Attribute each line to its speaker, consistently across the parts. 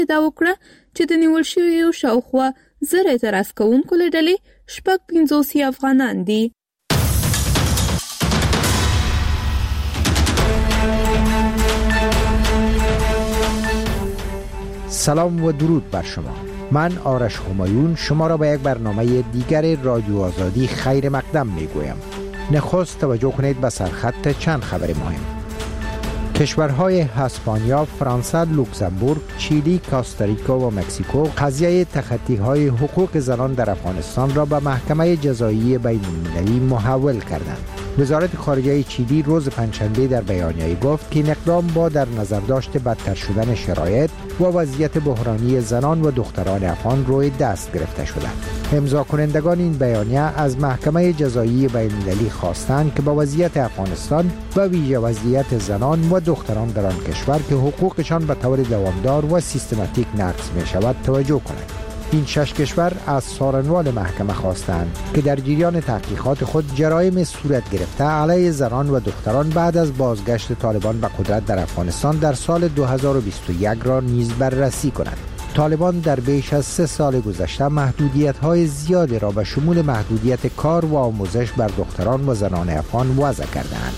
Speaker 1: دا وکړه چې د نیول شویو شاوخوا 1000 اعتراض کوونکو له ډلې 55 افغانان دي.
Speaker 2: سلام و درود بر شما. من آرش همایون شما را به یک برنامه دیگر رادیو آزادی خیر مقدم می گویم. نخست توجه کنید به سرخط چند خبر مهم. کشورهای اسپانیا، فرانسه، لوکزامبورگ، چیلی، کاستاریکا و مکزیکو قضیه تخطی‌های حقوق زنان در افغانستان را به محکمه جزایی بین‌المللی محول کردند. وزارت خارجه چیلی روز پنجشنبه در بیانیه‌ای گفت که این اقدام با در نظر داشت بدتر شدن شرایط و وضعیت بحرانی زنان و دختران افغان روی دست گرفته شده. امضا کنندگان این بیانیه از محکمه جزایی بین‌المللی خواستند که با وضعیت افغانستان و ویژه وضعیت زنان و دختران در آن کشور که حقوقشان به طور دوامدار و سیستماتیک نقض می شود توجه کنند. این 6 کشور از سارنوال محکمه خواستند که در جریان تحقیقات خود جرایم صورت گرفته علیه زنان و دختران بعد از بازگشت طالبان به قدرت در افغانستان در سال 2021 را نیز بررسی کنند. طالبان در بیش از 3 سال گذشته محدودیت‌های زیادی را به شمول محدودیت کار و آموزش بر دختران و زنان افغان وضع کردند.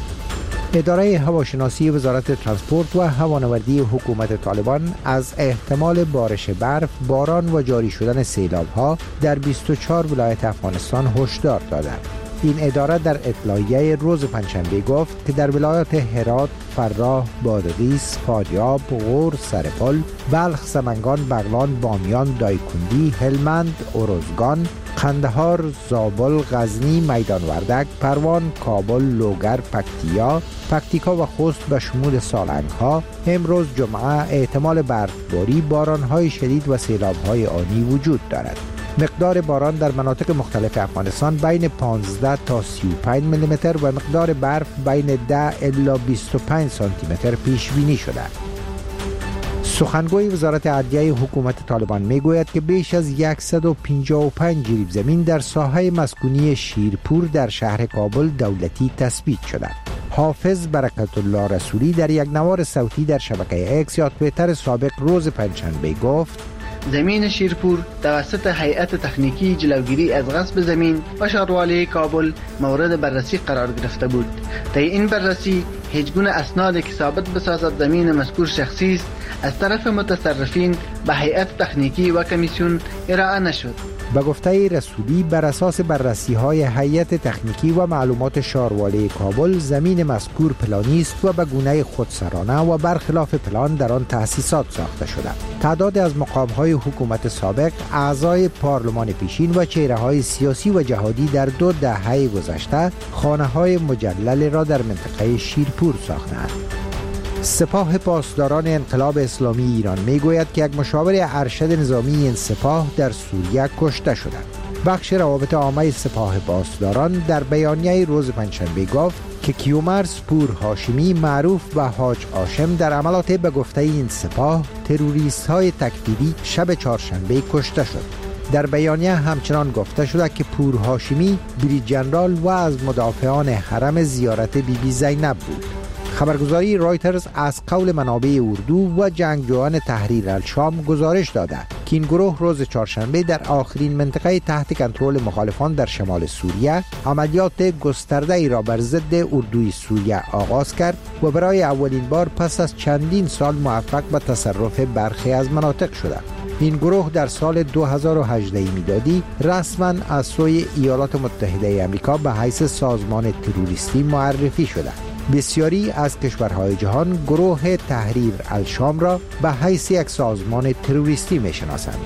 Speaker 2: اداره هواشناسی وزارت ترانسپورت و هوانوردی حکومت طالبان از احتمال بارش برف، باران و جاری شدن سیلاب‌ها در 24 ولایت افغانستان هشدار دادند. این اداره در اطلاعیه روز پنجشنبه گفت که در ولایات هرات، فراه، بادغیس، فاریاب، غور، سرپل، بلخ، سمنگان، بغلان، بامیان، دایکندی، هلمند، اروزگان، قندهار، زابل، غزنی، میدان وردک، پروان، کابل، لوگر، پکتیکا و خوست به شمول سالنگ‌ها امروز جمعه احتمال برفباری، باران‌های شدید و سیلاب‌های آنی وجود دارد. مقدار باران در مناطق مختلف افغانستان بین 15 تا 35 میلیمتر و مقدار برف بین 10 الی 25 سانتی متر پیش بینی شده. سخنگوی وزارت عدلیه حکومت طالبان میگوید که بیش از 155 جریب زمین در ساحه مسکونی شیرپور در شهر کابل دولتی تثبیت شده. حافظ برکت الله رسولی در یک نوار صوتی در شبکه اکس یا توییتر سابق روز پنجشنبه گفت:
Speaker 3: زمین شیرپور توسط هیئت تکنیکی جلوگیری از غصب زمین و شهرداری کابل مورد بررسی قرار گرفته بود. طی این بررسی هیچ گونه اسنادی که ثابت بسازد زمین مذکور شخصی است از طرف متصرفین به هیئت تکنیکی و کمیسیون ارائه نشد.
Speaker 2: به گفته رسولی بر اساس بررسی‌های هیئت تکنیکی و معلومات شهرداری کابل زمین مذکور پلانی است و به گونه خودسرانه و برخلاف پلان در آن تأسیسات ساخته شده. تعداد از مقام‌های حکومت سابق، اعضای پارلمان پیشین و چهره‌های سیاسی و جهادی در 2 دهه گذشته خانه‌های مجلل را در منطقه شیرپور ساختند. سپاه پاسداران انقلاب اسلامی ایران میگوید که یک مشاور ارشد نظامی این سپاه در سوریه کشته شده. بخش روابط عامه سپاه پاسداران در بیانیه روز پنجشنبه گفت که کیومرث پور هاشمی معروف به حاج هاشم در عملات به گفته این سپاه تروریست‌های تکفیری شب چهارشنبه کشته شد. در بیانیه همچنان گفته شده که پور هاشمی بریج ژنرال و از مدافعان حرم زیارت بیبی زینب بود. خبرگزاری رایترز از قول منابع اردو و جنگجویان تحریر الشام گزارش داده که این گروه روز چهارشنبه در آخرین منطقه تحت کنترل مخالفان در شمال سوریه عملیات گسترده ای را بر ضد اردوی سوریه آغاز کرد و برای اولین بار پس از چندین سال موفق به تصرف برخی از مناطق شده. این گروه در سال 2018 میلادی رسما از سوی ایالات متحده آمریکا به حیث سازمان تروریستی معرفی شده. بسیاری از کشورهای جهان گروه تحریر الشام را به حیث یک سازمان تروریستی می‌شناسند.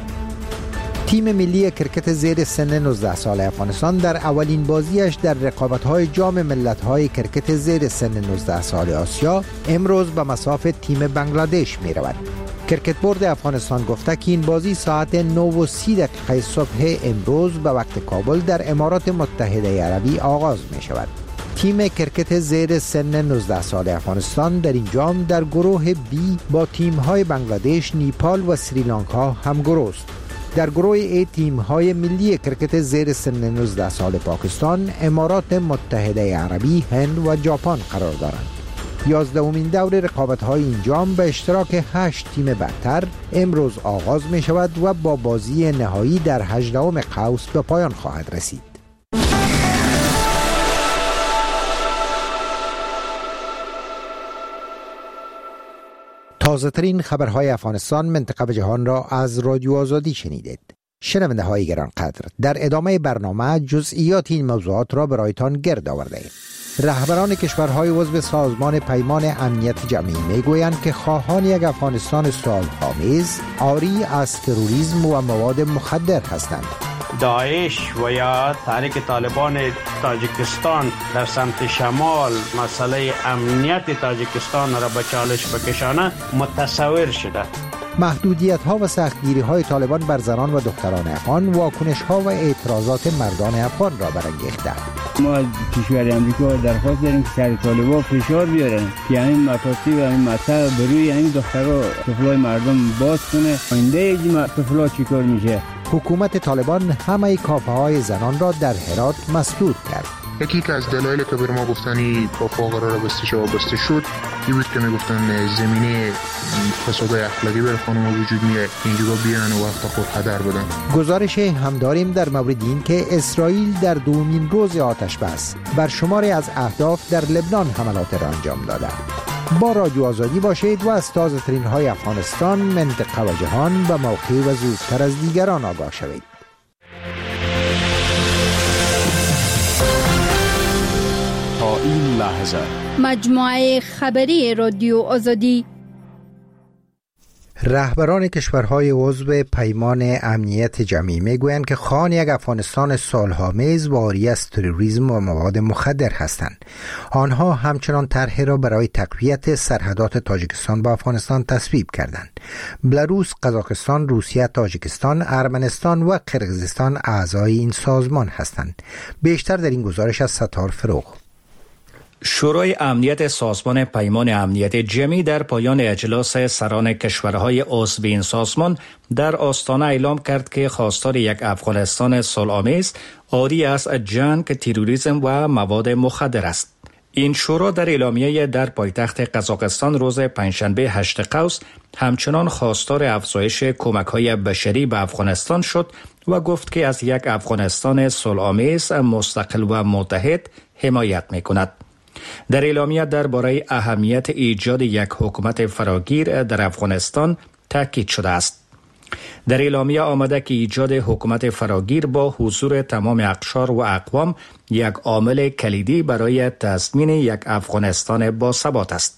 Speaker 2: تیم ملی کرکت زیر سن 19 سال افغانستان در اولین بازیش در رقابت‌های جام ملت‌های کرکت زیر سن 19 سال آسیا امروز به مصاف تیم بنگلادش می‌رود. کرکت بورد افغانستان گفته که این بازی ساعت 9:30 صبح امروز به وقت کابل در امارات متحده عربی آغاز می‌شود. تیم کرکت زیر سن 19 سال افغانستان در این جام در گروه بی با تیم‌های بنگلادش، نیپال و سریلانکا همگروه است. در گروه ای تیم‌های ملی کرکت زیر سن 19 سال پاکستان، امارات متحده عربی، هند و ژاپن قرار دارند. 11مین دور رقابت‌های این جام به اشتراک 8 تیم برتر امروز آغاز می شود و با بازی نهایی در 18ام قوس به پایان خواهد رسید. تازه ترین خبرهای افغانستان، منطقه و جهان را از رادیو آزادی شنیدید. شنونده های گرانقدر، در ادامه برنامه جزئیات این موضوعات را برایتان گرد آورده ایم. رهبران کشورهای عضو سازمان پیمان امنیت جمعی میگویند که خواهان یک افغانستان صلح‌آمیز عاری از تروریسم و مواد مخدر هستند.
Speaker 4: داعش و یا تحریک طالبان تاجیکستان در سمت شمال مسئله امنیت تاجیکستان را به چالش بکشانه متصور شده.
Speaker 2: محدودیت‌ها و سختگیری‌های طالبان بر زنان و دختران افغان واکنش‌ها و اعتراضات مردان افغان را برانگیخته.
Speaker 5: ما از کشور امریکا درخواست داریم که سر طالبان فشار بیارن که این مطالب و این مطلب بروی این دخترها طفلای مردم باز کنه. آینده این طفلا چیکار میشه؟
Speaker 2: حکومت طالبان همه کافه‌های زنان را در هرات مسدود کرد.
Speaker 6: یکی از دلایلی که بر ما گفتنی کافه قرار بسته شد این بود که میگفتن زمینه فساد اخلاقی بر خانم وجود میاد، اینجا بیان و وقت خود هدر بدن.
Speaker 2: گزارش هم داریم در مورد این که اسرائیل در دومین روز آتش بس بر شماری از اهداف در لبنان حملات را انجام داده. با رادیو آزادی باشید و از تازه ترین های افغانستان، منطقه و جهان به موقع و زودتر از دیگران آگاه شوید.
Speaker 7: تا این لحظه
Speaker 8: مجموعه خبری رادیو آزادی.
Speaker 2: رهبران کشورهای عضو پیمان امنیت جمعی میگویند که خواهان یک افغانستان صلح‌آمیز و عاری از تروریسم و مواد مخدر هستند. آنها همچنان طرحی را برای تقویت سرحدات تاجیکستان با افغانستان تصویب کردند. بلاروس، قزاقستان، روسیه، تاجیکستان، ارمنستان و قرقیزستان اعضای این سازمان هستند. بیشتر در این گزارش از ستار فروغ.
Speaker 9: شورای امنیت سازمان پیمان امنیت جمعی در پایان اجلاس سران کشورهای عضو این سازمان در آستانه اعلام کرد که خواستار یک افغانستان صلح‌آمیز عاری از جنگ، تروریسم و مواد مخدر است. این شورا در اعلامیه در پایتخت قزاقستان روز پنجشنبه 8 قوس همچنان خواستار افزایش کمک‌های بشری به افغانستان شد و گفت که از یک افغانستان صلح‌آمیز، مستقل و متحد حمایت می‌کند. در اعلامیه درباره اهمیت ایجاد یک حکومت فراگیر در افغانستان تاکید شده است. در اعلامیه آمده که ایجاد حکومت فراگیر با حضور تمام اقشار و اقوام یک عامل کلیدی برای تضمین یک افغانستان باثبات است.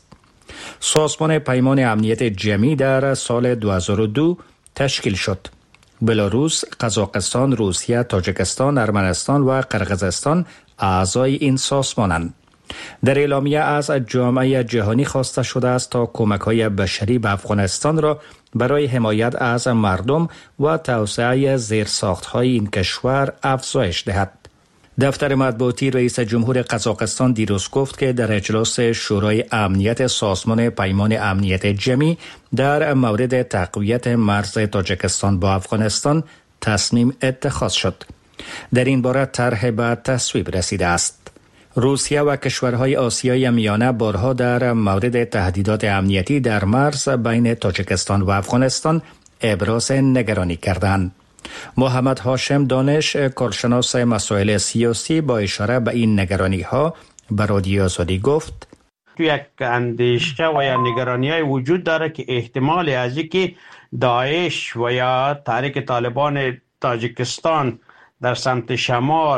Speaker 9: سازمان پیمان امنیت جمعی در سال 2002 تشکیل شد. بلاروس، قزاقستان، روسیه، تاجیکستان، ارمنستان و قرقیزستان اعضای این سازمانند. در اعلامیه از جامعه جهانی خواسته شده است تا کمک‌های بشری به افغانستان را برای حمایت از مردم و توسعه زیرساخت‌های این کشور افزایش دهد. دفتر مطبوعاتی رئیس جمهور قزاقستان دیروز گفت که در اجلاس شورای امنیت سازمان پیمان امنیت جمعی در مورد تقویت مرز تاجیکستان با افغانستان تصمیم اتخاذ شد. در این باره طرح به تصویب رسیده است. روسیه و کشورهای آسیای میانه بارها در مورد تهدیدات امنیتی در مرز بین تاجیکستان و افغانستان ابراز نگرانی کردند. محمد هاشم دانش، کارشناس مسائل سیاسی، با اشاره به این نگرانی‌ها به رادیو آزادی گفت:
Speaker 4: یک اندیشه و یا نگرانی‌های وجود داره که احتمال از اینکه داعش و یا تحریک طالبان تاجیکستان در سمت شمال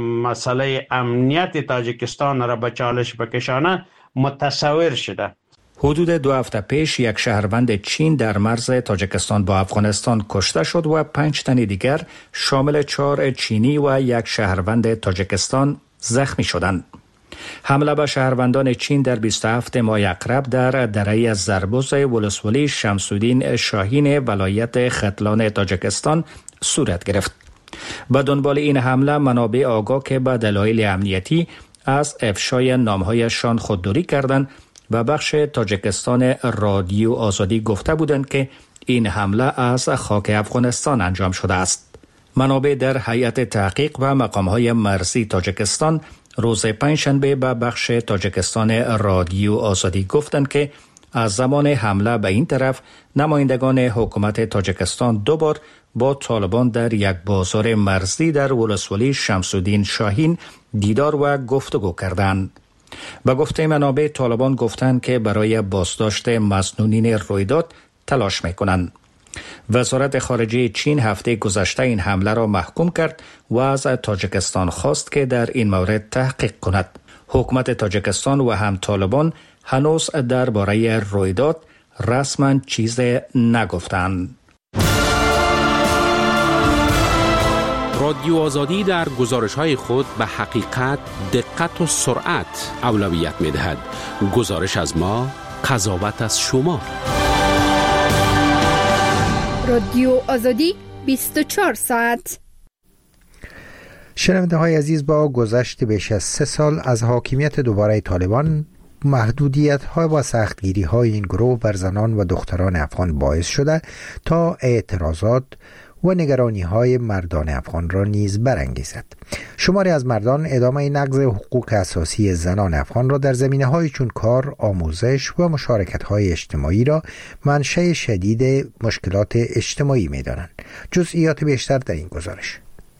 Speaker 4: مسئله امنیت تاجیکستان را به چالش بکشانه متصور شده.
Speaker 9: حدود 2 هفته پیش یک شهروند چین در مرز تاجیکستان با افغانستان کشته شد و 5 تن دیگر شامل 4 چینی و یک شهروند تاجیکستان زخمی شدند. حمله به شهروندان چین در 27 ماه اقرب در دره زربوز ولسوالی شمس‌الدین شاهین ولایت ختلان تاجیکستان صورت گرفت. به دنبال این حمله منابع آگاه که به دلایل امنیتی از افشای نام‌هایشان خودداری کردند و بخش تاجیکستان رادیو آزادی گفته بودند که این حمله از خاک افغانستان انجام شده است. منابع در هیئت تحقیق و مقام‌های مرزی تاجیکستان روز پنجشنبه به بخش تاجیکستان رادیو آزادی گفتند که از زمان حمله به این طرف نمایندگان حکومت تاجیکستان دوبار با طالبان در یک بازار مرزی در ولسوالی شمس‌الدین شاهین دیدار و گفتگو کردند. به گفته منابع طالبان گفتند که برای بازداشت مسئولین رویداد تلاش می‌کنند. وزارت خارجه چین هفته گذشته این حمله را محکوم کرد و از تاجیکستان خواست که در این مورد تحقیق کند. حکومت تاجیکستان و هم طالبان هنوز درباره رویداد رسما چیز نگفتند.
Speaker 10: رادیو آزادی در گزارش‌های خود به حقیقت، دقت و سرعت اولویت می‌دهد. گزارش از ما، قضاوت از شما.
Speaker 8: رادیو آزادی 24 ساعت.
Speaker 2: شنونده های عزیز، با گذشت بیش از 3 سال از حاکمیت دوباره طالبان، محدودیت ها و سختگیری های این گروه بر زنان و دختران افغان باعث شده تا اعتراضات و نگرانی های مردان افغان را نیز برانگیزد. شماری از مردان ادامه نقض حقوق اساسی زنان افغان را در زمینه های چون کار، آموزش و مشارکت های اجتماعی را منشأ شدید مشکلات اجتماعی می دانند. جزئیات بیشتر در این گزارش.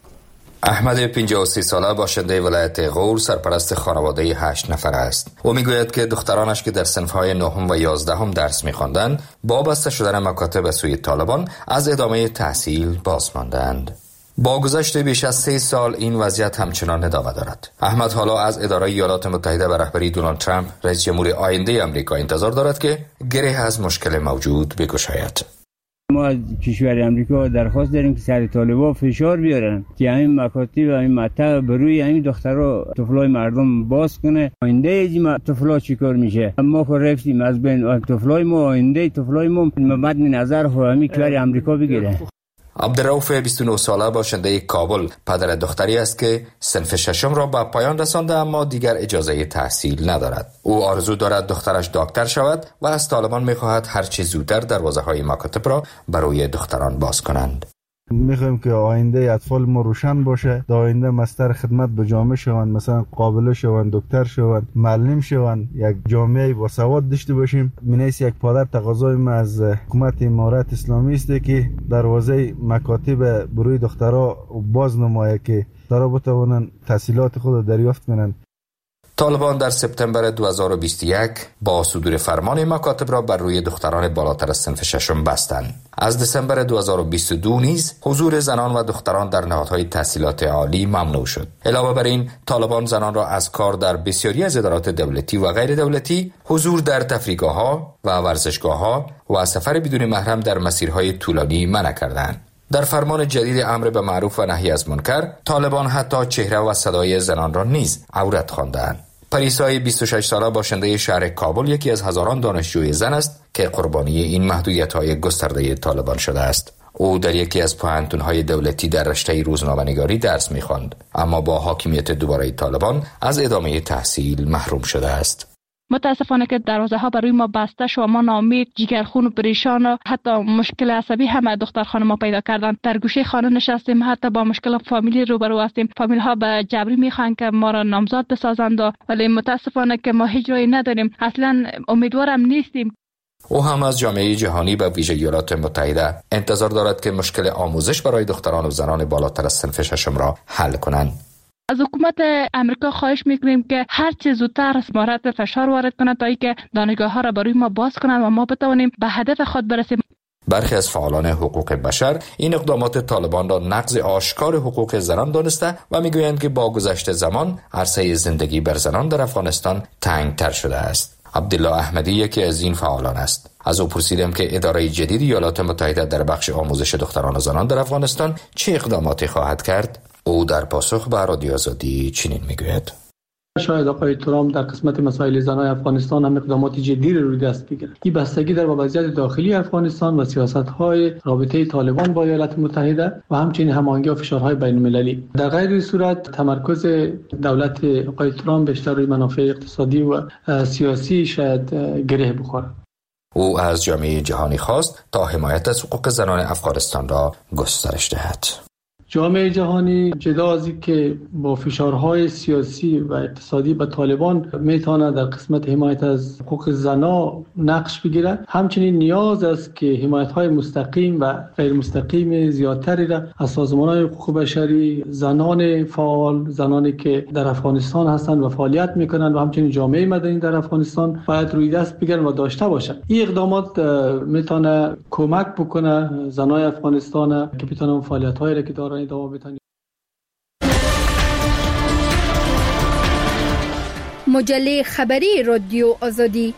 Speaker 11: احمد 53 ساله باشنده ولایت غور سرپرست خانواده 8 نفر است. او میگوید که دخترانش که در صنف‌های 9 و 11 درس می‌خواندند با بسته شدن مکاتب به سوی طالبان از ادامه تحصیل باز ماندند. با گذشت بیش از 3 سال این وضعیت همچنان ادامه دارد. احمد حالا از اداره ایالات متحده به رهبری دونالد ترامپ رئیس جمهور آینده آمریکا انتظار دارد که گره از مشکل موجود بگشاید.
Speaker 5: ما از کشور امریکا درخواست داریم که سر طالبان فشار بیارن که همین مکاتب و همین مطب بروی همین دخترها طفلای مردم باز کنه. آینده این طفلا چیکار میشه؟ ما خو رفتیم از بین طفلای ما، آینده طفلای ما مد نظر خو همین کشور امریکا بگیره.
Speaker 11: عبدالرؤوف 29 ساله باشنده کابل پدر دختری است که صنف 6 را به پایان رسانده اما دیگر اجازه تحصیل ندارد. او آرزو دارد دخترش دکتر شود و از طالبان می‌خواهد هر چه زودتر دروازه‌های مکاتب را برای دختران باز کنند.
Speaker 12: میخوایم که آینده اطفال ما روشن باشه، در آینده مستر خدمت به جامعه شوند، مثلا قابله شوند، دکتر شوند، معلم شوند، یک جامعه با سواد داشته باشیم. منیس یک پادر تقاضای ما از حکومت امارات اسلامی است که دروازه مکاتب بروی دخترها باز نمایه که دخترها بتوانند تحصیلات خود دریافت کنند.
Speaker 11: طالبان در سپتامبر 2021 با صدور فرمان مکاتب را بر روی دختران بالاتر از صنف 6 بستند. از دسامبر 2022 نیز حضور زنان و دختران در نهادهای تحصیلات عالی ممنوع شد. علاوه بر این، طالبان زنان را از کار در بسیاری از ادارات دولتی و غیر دولتی، حضور در تفریحگاه‌ها و ورزشگاه‌ها و سفر بدون محرم در مسیرهای طولانی منع کردند. در فرمان جدید امر به معروف و نهی از منکر، طالبان حتی چهره و صدای زنان را نیز عورت خواندند. پریسای 26 ساله باشنده شهر کابل یکی از هزاران دانشجوی زن است که قربانی این محدودیت‌های گسترده طالبان شده است. او در یکی از پوهنتون‌های دولتی در رشته روزنامه‌نگاری درس می‌خواند، اما با حاکمیت دوباره طالبان از ادامه تحصیل محروم شده است.
Speaker 13: متاسفانه که دروازه ها برای ما بسته شد و ما ناامید، جیگرخون و پریشان و حتی مشکل عصبی هم از دختر خانم ما پیدا کردن. در گوشه خانه نشستیم، حتی با مشکل فامیلی روبرو هستیم. فامیل ها به جبری میخوان که ما را نامزاد بسازند، ولی متاسفانه که ما هیچ راهی نداریم. اصلا امیدوارم نیستیم.
Speaker 11: او هم از جامعه جهانی به ویژه ایالات متحده انتظار دارد که مشکل آموزش برای دختران و زنان بالاتر از صنف 6 را حل کنند.
Speaker 13: از حکومت امریکا خواهش میکنیم که هر چه زودتر اسمارت فشار وارد کنند تا اینکه دانشگاه ها را برای ما باز کنند و ما بتوانیم به هدف خود برسیم.
Speaker 11: برخی از فعالان حقوق بشر این اقدامات طالبان را نقض آشکار حقوق زنان دانسته و میگویند که با گذشت زمان عرصه زندگی بر زنان در افغانستان تنگتر شده است. عبدالله احمدی یکی از این فعالان است. از او پرسیدم که اداره جدید ایالات متحده در بخش آموزش دختران و زنان در افغانستان چه اقداماتی خواهد کرد. او در پاسخ به رادیو آزادی چنین میگوید:
Speaker 14: شاید آقای ترامپ در قسمت مسائل زنان افغانستان هم اقدامات جدی روی دست بگیرد. این بستگی در وضعیت داخلی افغانستان و سیاست‌های رابطه طالبان با ایالات متحده و همچنین هماهنگی و فشارهای بین‌المللی. در غیر این صورت تمرکز دولت آقای ترامپ بیشتر روی منافع اقتصادی و سیاسی شاید گره بخورد.
Speaker 11: او از جامعه جهانی خواست تا حمایت از حقوق زنان افغانستان را گسترش دهد.
Speaker 14: جامعه جهانی جدا از اینکه با فشارهای سیاسی و اقتصادی به طالبان میتونه در قسمت حمایت از حقوق زنا نقش بگیرد، همچنین نیاز است که حمایت‌های مستقیم و غیر مستقیم زیادتری را از سازمان‌های حقوق بشری، زنان فعال، زنانی که در افغانستان هستند و فعالیت میکنند و همچنین جامعه مدنی در افغانستان باید روی دست بگیرن و داشته باشند. این اقدامات میتونه کمک بکنه زنای افغانستان که بتونن فعالیت‌هایی را که دارن ادامه بدن.
Speaker 8: مجله خبری رادیو آزادی.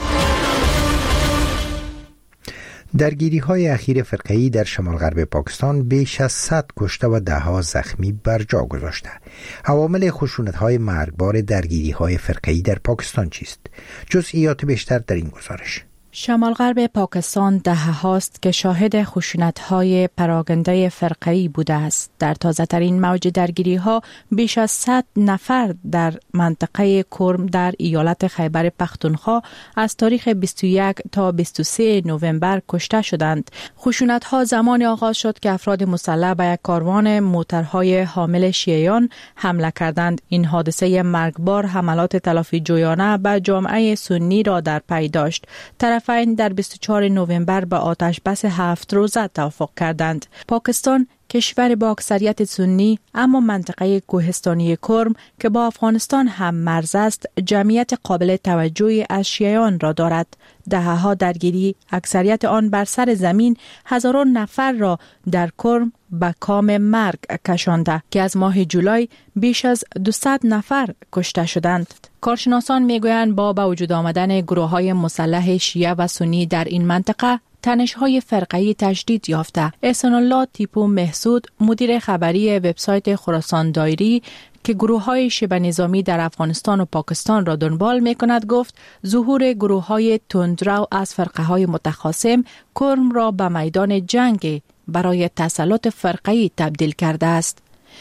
Speaker 2: درگیری‌های اخیر فرقه‌ای در شمال غرب پاکستان بیش از 100 کشته و ده‌ها زخمی بر جا گذاشته. عوامل خشونت‌های مرگبار درگیری‌های فرقه‌ای در پاکستان چیست؟ جزئیات بیشتر در این گزارش.
Speaker 15: شمال غرب پاکستان دهه‌هاست که شاهد خشونت‌های پراکنده فرقه‌ای بوده است. در تازه‌ترین موج درگیری‌ها بیش از 100 نفر در منطقه کرم در ایالت خیبر پختونخوا از تاریخ 21 تا 23 نوامبر کشته شدند. خشونت‌ها زمان آغاز شد که افراد مسلح به یک کاروان موترهای حامل شیعیان حمله کردند. این حادثه مرگبار حملات تلافی جویانه به جامعه سنی را در پی داشت. طرفین در 24 نوامبر به آتش بس 7 روزه توافق کردند. پاکستان کشور با اکثریت سنی اما منطقه کوهستانی کرم که با افغانستان هم مرز است، جمعیت قابل توجهی از شیعیان را دارد. دهه‌ها درگیری، اکثریت آن بر سر زمین، هزاران نفر را در کرم به کام مرگ کشانده که از ماه جولای بیش از 200 نفر کشته شدند. کارشناسان میگویند با به وجود آمدن گروه‌های مسلح شیعه و سنی در این منطقه، تنش‌های فرقه‌ای تجدید یافته. احسان الله تیپو محسود، مدیر خبری وبسایت خراسان دایری که گروه‌های شبه نظامی در افغانستان و پاکستان را دنبال می‌کند، گفت ظهور گروه‌های تندرو از فرقه‌های متخاصم کرم را به میدان جنگ برای تسلط فرقه‌ای تبدیل کرده است.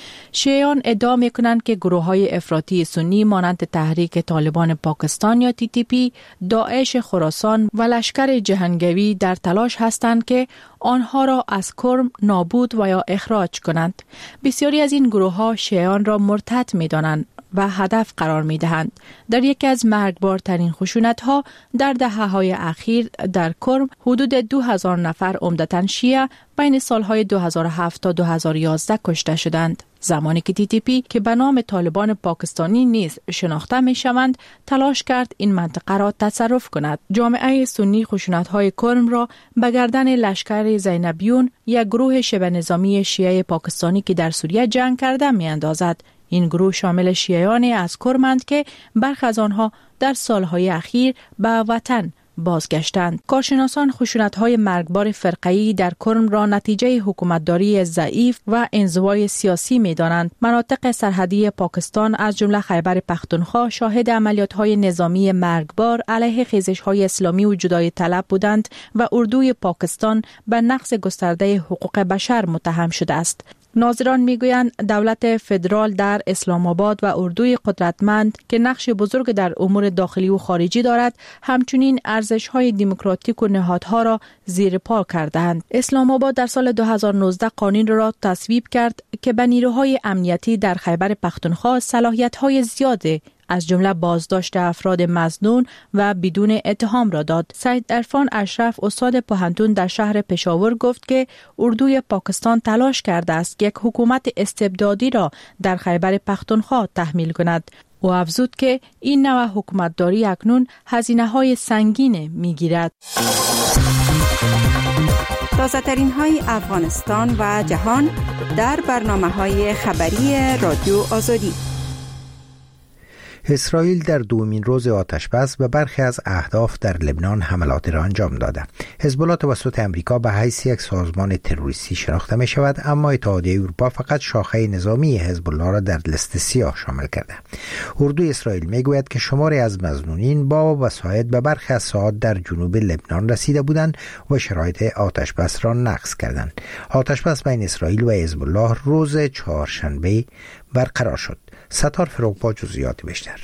Speaker 15: شیعیان ادعا می‌کنند که گروه‌های افراطی سنی مانند تحریک طالبان پاکستان یا TTP، داعش خراسان و لشکر جهنگوی در تلاش هستند که آنها را از کرم نابود و یا اخراج کنند. بسیاری از این گروه‌ها شیعیان را مرتد می‌دانند و هدف قرار می‌دهند. در یکی از مرگبارترین خشونت‌ها در دهه‌های اخیر در کرم حدود 2000 نفر عمدتاً شیعه بین سالهای 2007 تا 2011 کشته شدند. زمانی که TTP که به نام طالبان پاکستانی نیز شناخته می‌شوند تلاش کرد این منطقه را تصرف کند. جامعه سنی خشونت‌های کرم را به گردن لشکر زینبیون، یک گروه شبه نظامی شیعه پاکستانی که در سوریه جنگ کرده می‌اندازد. این گروه شامل شیعیانی از کرمند که برخی از آنها در سالهای اخیر به وطن بازگشتند. کارشناسان خشونت‌های مرگبار فرقه‌ای در کرم را نتیجه حکومتداری ضعیف و انزوای سیاسی می‌دانند. مناطق سرحدی پاکستان از جمله خیبر پختونخوا شاهد عملیات‌های نظامی مرگبار علیه خیزش‌های اسلامی و جدای طلب بودند و اردوی پاکستان به نقض گسترده حقوق بشر متهم شده است. ناظران میگویند دولت فدرال در اسلام آباد و اردوی قدرتمند که نقش بزرگ در امور داخلی و خارجی دارد، همچنین ارزش‌های دموکراتیک و نهادها را زیر پا کردند. اسلام آباد در سال 2019 قانون را تصویب کرد که به نیروهای امنیتی در خیبر پختونخوا صلاحیت‌های زیاده از جمله بازداشت افراد مظنون و بدون اتهام را داد. سید عرفان اشرف، استاد پوهنتون در شهر پشاور، گفت که اردوی پاکستان تلاش کرده است که یک حکومت استبدادی را در خیبر پختونخوا تحمیل کند. او افزود که این نوع حکومتداری اکنون هزینه‌های سنگین می‌گیرد.
Speaker 16: تازه‌ترین های افغانستان و جهان در برنامه‌های خبری رادیو آزادی.
Speaker 2: اسرائیل در دومین روز آتش‌بس به برخی از اهداف در لبنان حملات را انجام داده. حزب الله توسط امریکا به حیث یک سازمان تروریستی شناخته می شود، اما اتحادیه اروپا فقط شاخه نظامی حزب الله را در لیست سیاه شامل کرده. اردوی اسرائیل می گوید که شماری از مظنونین با وسایط به برخی از ساحات در جنوب لبنان رسیده بودند و شرایط آتش‌بس را نقض کردند. آتش‌بس بین اسرائیل و حزب الله روز چهارشنبه برقرار شد. ستار فروغ با جزئیات بیشتر.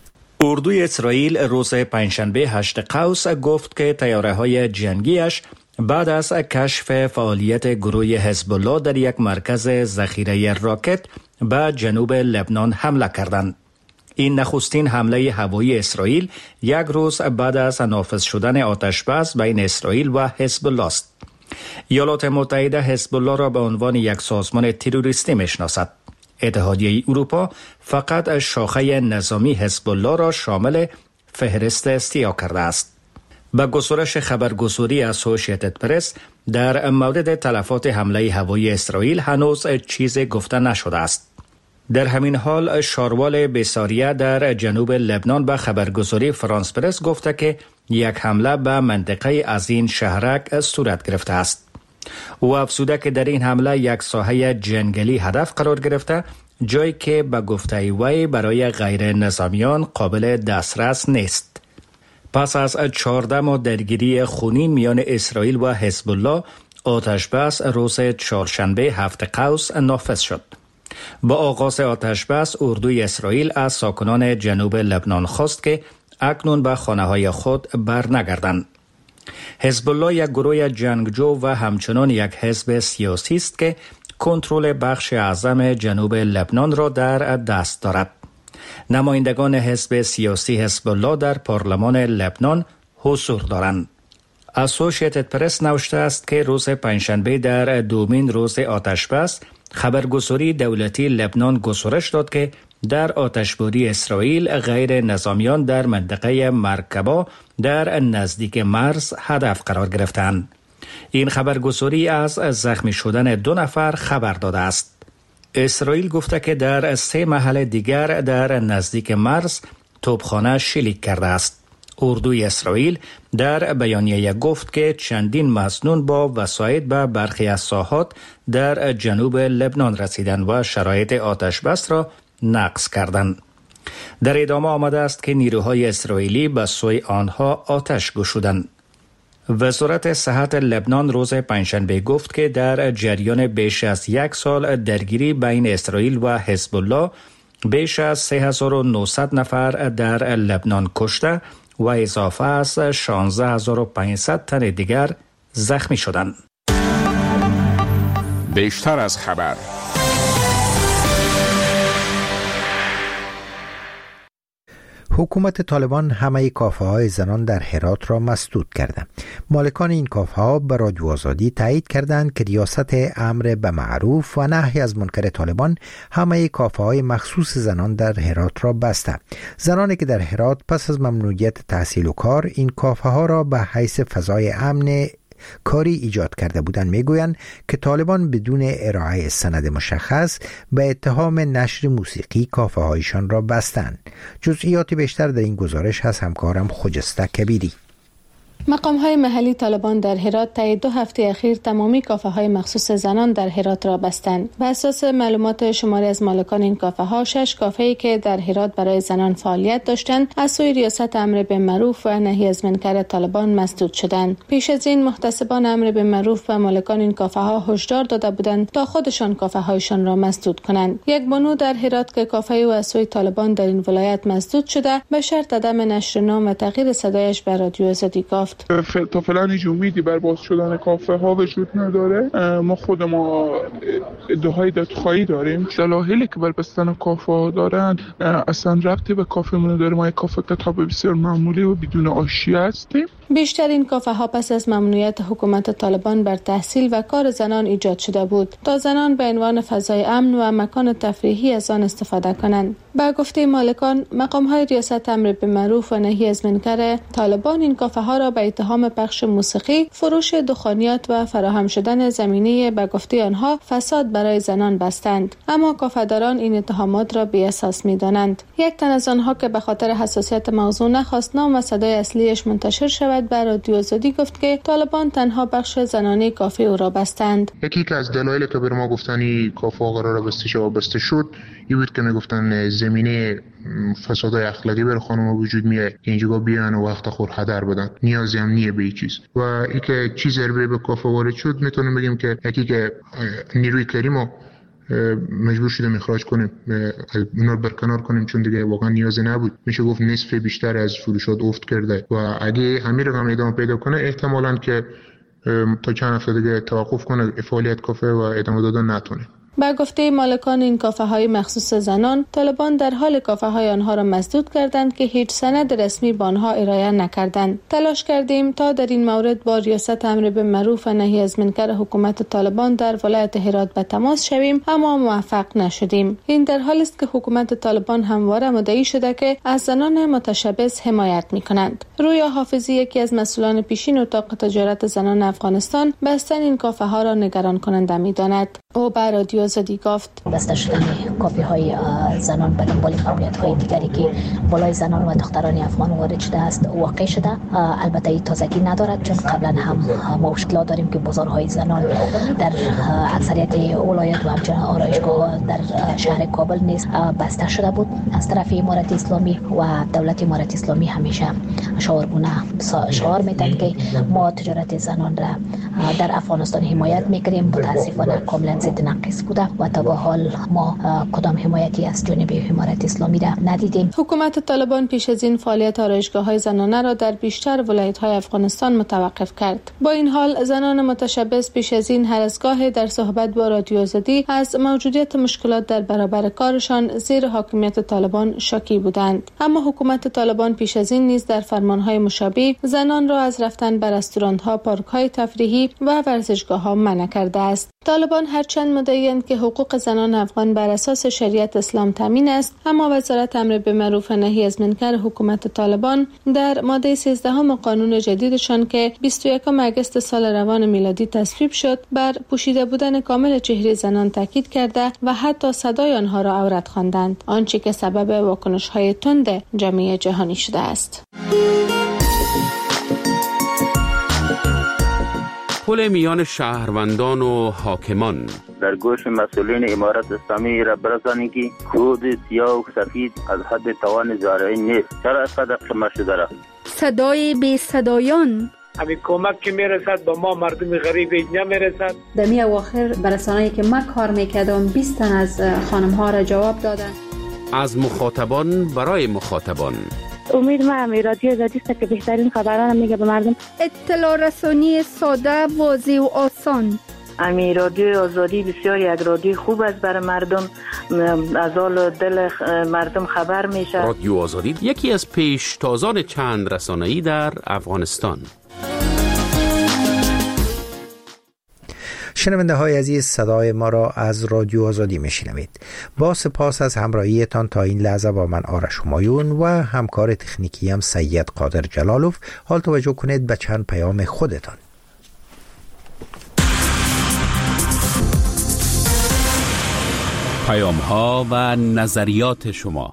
Speaker 9: اردوی اسرائیل روز پنجشنبه 8 قوس گفت که طیاره‌های جنگیش بعد از کشف فعالیت گروه حزب الله در یک مرکز ذخیره راکت به جنوب لبنان حمله کردند. این نخستین حمله هوایی اسرائیل یک روز بعد از نافذ شدن آتش بس بین اسرائیل و حزب الله است. ایالات متحده حزب الله را به عنوان یک سازمان تروریستی میشناسد. اتحادیه اروپا فقط شاخه نظامی حزب الله را شامل فهرست سیاه کرده است. به گزارش خبرگزاری اسوسییتد پرس در مورد تلفات حمله هوایی اسرائیل هنوز چیزی گفته نشده است. در همین حال شاروال بیساریه در جنوب لبنان به خبرگزاری فرانس پرس گفته که یک حمله به منطقه از این شهرک صورت گرفته است. او افزوده که در این حمله یک ساحه جنگلی هدف قرار گرفته، جایی که به گفته وی برای غیر نظامیان قابل دسترس نیست. پس از 14 ماه درگیری خونین میان اسرائیل و حزب الله، آتش بس روز چهارشنبه هفته قوس نافذ شد. با آغاز آتش بس، اردوی اسرائیل از ساکنان جنوب لبنان خواست که اکنون به خانه‌های خود برنگردند. حزب الله یک گروه جنگجو و همچنان یک حزب سیاسی است که کنترل بخش اعظم جنوب لبنان را در دست دارد. نمایندگان حزب سیاسی حزب الله در پارلمان لبنان حضور دارند. اسوسییتد پرس نوشته است که روز پنجشنبه در دومین روز آتش بس، خبرگزاری دولتی لبنان گزارش داد که در آتشباری اسرائیل غیر نظامیان در منطقه مرکبا در نزدیک مرز هدف قرار گرفتند. این خبرگزاری از زخمی شدن 2 نفر خبر داده است. اسرائیل گفته که در 3 محل دیگر در نزدیک مرز توپخانه شلیک کرده است. اردوی اسرائیل در بیانیه گفت که چندین مظنون با وسایط به برخی از ساحات در جنوب لبنان رسیدند و شرایط آتش بس را نقض کردند. در ادامه آمده است که نیروهای اسرائیلی به سوی آنها آتش گشودند. وزارت صحت لبنان روز پنجشنبه گفت که در جریان بیش از 1 سال درگیری بین اسرائیل و حزب الله بیش از 3900 نفر در لبنان کشته و اضافه از 16500 تن دیگر زخمی شدند.
Speaker 7: بیشتر از خبر.
Speaker 2: حکومت طالبان همه کافه‌های زنان در هرات را مسدود کرده. مالکان این کافه‌ها به رادیو آزادی تایید کردند که ریاست امر به معروف و نهی از منکر طالبان همه کافه‌های مخصوص زنان در هرات را بسته. زنانی که در هرات پس از ممنوعیت تحصیل و کار این کافه‌ها را به حیث فضای امن کاری ایجاد کرده بودند میگویند که طالبان بدون ارائه سند مشخص به اتهام نشر موسیقی کافه هایشان را بستند. جزئیات بیشتر در این گزارش از همکارم خجسته کبیری.
Speaker 1: مقام‌های محلی طالبان در هرات طی 2 هفته اخیر تمامی کافه‌های مخصوص زنان در هرات را بستند. بر اساس معلومات شماری از مالکان این کافه‌ها، 6 کافه‌ای که در هرات برای زنان فعالیت داشتند از سوی ریاست امر به معروف و نهی از منکر طالبان مسدود شدند. پیش از این محتسبان امر به معروف و مالکان این کافه‌ها هشدار داده بودند تا خودشان کافه‌هایشان را مسدود کنند. یک بانو در هرات که کافه او از سوی طالبان در این ولایت مسدود شده، به شرط عدم نشر نام و تغییر صدایش به رادیو آزادی گفت.
Speaker 17: تا فعلا هیچ امیدی بر باز شدن کافه ها وجود نداره. ما خود ما ادعای دادخواهی داریم. دلایلی که بر بستن کافه ها دارن اصلا ربطی به کافه مون نداره. ما یک کافه کتاب بسیار معمولی و بدون آشیه هستیم. بیشتر این کافه ها پس از ممنوعیت حکومت طالبان بر تحصیل و کار زنان ایجاد شده بود تا زنان به عنوان فضای امن و مکان تفریحی از آن استفاده کنند. با گفته مالکان، مقام‌های ریاست امر به معروف و نهی از منکر طالبان این کافه ها را به اتهام پخش موسیقی، فروش دخانیات و فراهم شدن زمینه به گفته آنها فساد برای زنان بستند. اما کافه‌داران این اتهامات را بی اساس می‌دانند. یک تن از آنها که به خاطر حساسیت موضوع نخواست نام و صدای اصلیش منتشر شود، بر رادیو آزادی گفت که طالبان تنها بخش زنانه کافه او را بستند.
Speaker 6: یکی از دلایلی که بر ما گفتن کافه ها قرار بسته شد این بود که میگفتن زمینه فسادهای اخلاقی بر خانم وجود میاد که اینجا بیان و وقت خود هدر بدن، نیازی هم نیه به این چیز. و این که چیز به کافه وارد شد میتونیم بگیم که یکی که نیروی کریمو مجبور شدیم اخراج کنیم، اونا رو برکنار کنیم چون دیگه واقعا نیازی نبود. میشه گفت نصف بیشتر از فروشات افت کرده و اگه همین رقم ادامه پیدا کنه احتمالاً که تا چند هفته دیگه توقف کنه فعالیت کافه و ادامه دادن نتونه.
Speaker 1: با گفته مالکان این کافه های مخصوص زنان، طالبان در حال کافه های آنها را مسدود کردند که هیچ سند رسمی با آنها ارائه نکردند. تلاش کردیم تا در این مورد با ریاست امر بالمعروف و نهی از منکر حکومت طالبان در ولایت هرات به تماس شویم، اما موفق نشدیم. این در حالی است که حکومت طالبان همواره مدعی شده که از زنان متشبث حمایت می‌کنند. رویا حافظی، یکی از مسئولان پیشین اتاق تجارت زنان افغانستان، بستن این کافه ها را نگران کننده می‌داند. او بر رادیو آزادی گفت
Speaker 18: بسته شدن کافی های زنان به دنبال فعالیت های دیگری که بالای زنان و دختران افغان وارد شده است واقع شده. البته این تازگی ندارد، چون قبلا هم ما مشکلات داریم که بازارهای زنان در اکثریت ولایت و همچنین آرایشگاه در شهر کابل نیز بسته شده بود. از طرف امارت اسلامی و دولت امارت اسلامی همیشه شعار میداد که ما تجارت زنان را در افغانستان حمایت میکنیم. متاسفانه کاملا ضد نقیص بوده و تا به حال ما کدام حمایتی از جانب امارت اسلامی را ندیدیم.
Speaker 1: حکومت طالبان پیش از این فعالیت آرایشگاه‌های زنانه را در بیشتر ولایت‌های افغانستان متوقف کرد. با این حال زنان متشبث پیش از این هر از گاهی در صحبت با رادیو آزادی از موجودیت مشکلات در برابر کارشان زیر حاکمیت طالبان شاکی بودند. اما حکومت طالبان پیش از این نیز در فرمان‌های مشابه زنان را از رفتن به رستوران‌ها، پارک‌های تفریحی و ورزشگاه‌ها منع کرده است. طالبان هرچند مدعی‌اند که حقوق زنان افغان بر اساس شریعت اسلام تامین است، اما وزارت امر بالمعروف و نهی از منکر حکومت طالبان در ماده 13 قانون جدیدشان که 21 اگست سال روان میلادی تصویب شد، بر پوشیده بودن کامل چهره زنان تاکید کرده و حتی صدای آنها را عورت خواندند، آنچه که سبب واکنش‌های تند جامعه جهانی شده است.
Speaker 10: پل میان شهروندان و حاکمان
Speaker 19: در گوش مسئولین امارت اسلامی را برسانید که کود سیاه و سفید از حد توان زارعی نیست. چرا اینقدر قمه شده را؟
Speaker 8: صدای بی صدایان،
Speaker 20: همین کمک که میرسد به ما مردم غریب اینجا میرسد.
Speaker 21: در می اواخر برسانه‌ای که من کار میکردم 20 تن از خانم ها را جواب دادن.
Speaker 10: از مخاطبان برای مخاطبان.
Speaker 22: امید ما هم رادیو آزادی است که بهترین خبران میگه به مردم.
Speaker 8: اطلاع رسانی ساده، واضح و آسان.
Speaker 22: امی رادیو آزادی بسیار یک رادیو خوب است برای مردم، از حال دل مردم خبر میشه.
Speaker 10: رادیو آزادی یکی از پیشتازان چند رسانه‌ای در افغانستان.
Speaker 2: شنونده های عزیز، صدای ما را از رادیو آزادی میشنوید. با سپاس از همراهیتان تا این لحظه با من آرش همایون و همکار تکنیکی هم سید قادر جلالوف. حال توجه کنید به چند پیام خودتان.
Speaker 10: پیام ها و نظریات شما.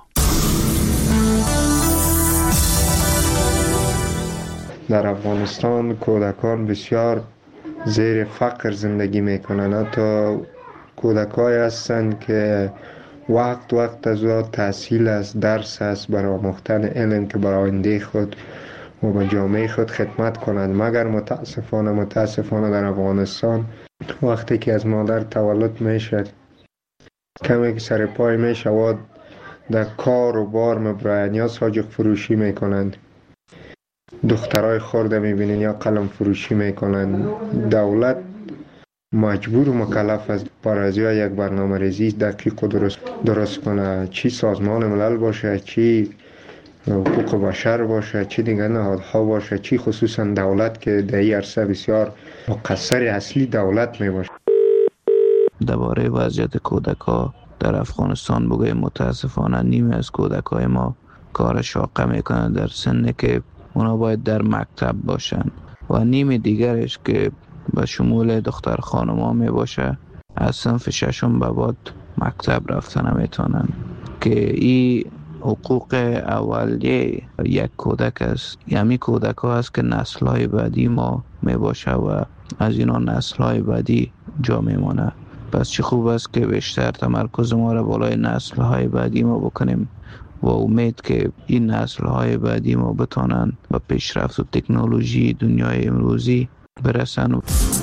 Speaker 23: در افغانستان کودکان بسیار زیر فقر زندگی میکنن. حتی کودکای هستند که وقت از او تحصیل است، درس است، برای آموختن علم که برای آینده خود و به جامعه خود خدمت کنند. مگر متاسفانه در افغانستان وقتی که از مادر تولد میشه، کمی که سر پای میشود، در کار و بار مبراین یا ساجق فروشی میکنند. دخترای خورده میبینین یا قلم فروشی میکنن. دولت مجبور و مکلف است برای یک برنامه ریزی دقیق و درست کنه، چی سازمان ملل باشه، چی حقوق بشر باشه، چی دیگر نهادها باشه، چی خصوصا دولت که در این عرصه بسیار مقصر اصلی دولت میباشه.
Speaker 24: درباره وضعیت کودکا در افغانستان بگویم متاسفانه نیمه از کودکای ما کار شاقه میکنن در سنی که اونا باید در مکتب باشن و نیم دیگرش که به شمول دختر خانما می باشه از صنف ششم به بعد مکتب رفتن نمیتونن، که این حقوق اولیه یک کودک است. یعنی کودک ها است که نسل های بعدی ما می باشه و از اینا نسل های بعدی جا می مانه. پس چه خوب است که بیشتر تمرکز ما را بالای نسل های بعدی ما بکنیم و امید که این نسل های بعدی ما بتونن به پیشرفت و تکنولوژی دنیای امروزی برسن.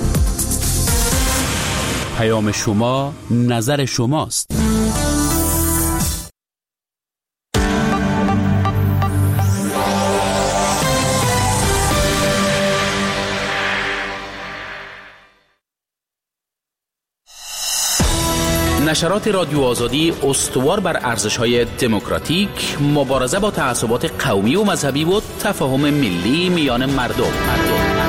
Speaker 10: پیام شما، نظر شماست. نشرات رادیو آزادی استوار بر ارزش‌های دموکراتیک، مبارزه با تعصبات قومی و مذهبی و تفاهم ملی میان مردم.